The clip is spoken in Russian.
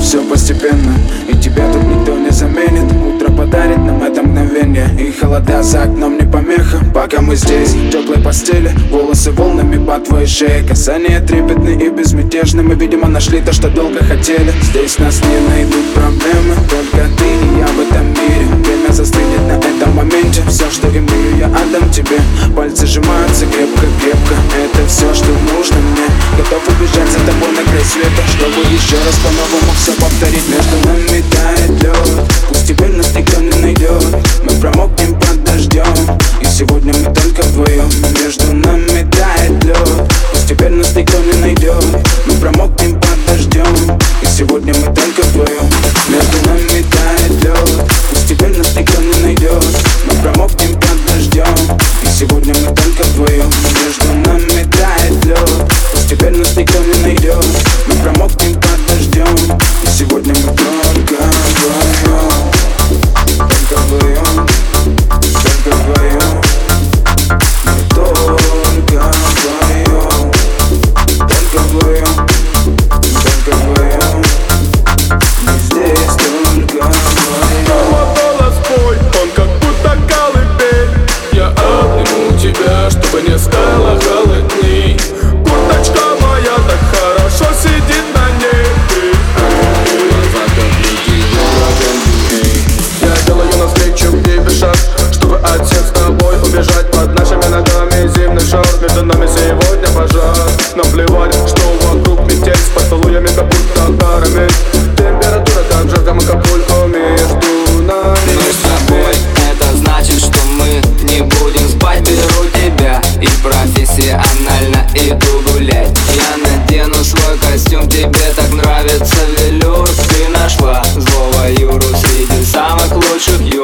все постепенно, и тебя тут никто не заменит. Утро подарит нам это мгновение, и холода за окном не помеха. Пока мы здесь, в теплой постели, волосы волнами по твоей шее, касания трепетны и безмятежны. Мы, видимо, нашли то, что долго хотели. Здесь нас не найдут проблемы, только ты и я в этом мире. Время застынет на этом моменте. Все, что имею, я отдам тебе. Пальцы сжимаются крепко-крепко. Это все, что нужно мне. Готов убежать за тобой на край света, чтобы еще раз по-новому все повторить. Между нами тает лед, пусть теперь нас никто не найдет. Мы промокнем под дождем, и сегодня мы только вдвоем. Между нами тает лед, пусть теперь нас никто не найдет. Мы промокнем под дождем, и сегодня мы только вдвоем. Между нами тает лед, пусть теперь нас никто не найдет. Мы промокнем под дождем, и сегодня мы только вдвоем. Между нами тает лед, пусть теперь нас никто не найдет. Мы промокнем под дождем, и сегодня мы только вдвоем. Только вдвоем, только вдвоем. Мы только вдвоем, только вдвоем, только вдвоем. Мы здесь только вдвоем. Голос твой, он как будто колыбель. Я обниму тебя, чтобы не стало холодней. Курточка моя так хорошо сидит на ней. Я делаю навстречу тебе шаг, чтобы от всех с тобой убежать. Под нашими ногами зимний шар, между нами сегодня пожар. Нам плевать, что вокруг метель, с поцелуями как будто карамель. Температура так жарко, Акапулько между нами. Мы с тобой, это значит, что мы не будем спать. Беру тебя и профессионально иду гулять. Я надену свой костюм, тебе так нравится велюр. Ты нашла злого Юру среди самых лучших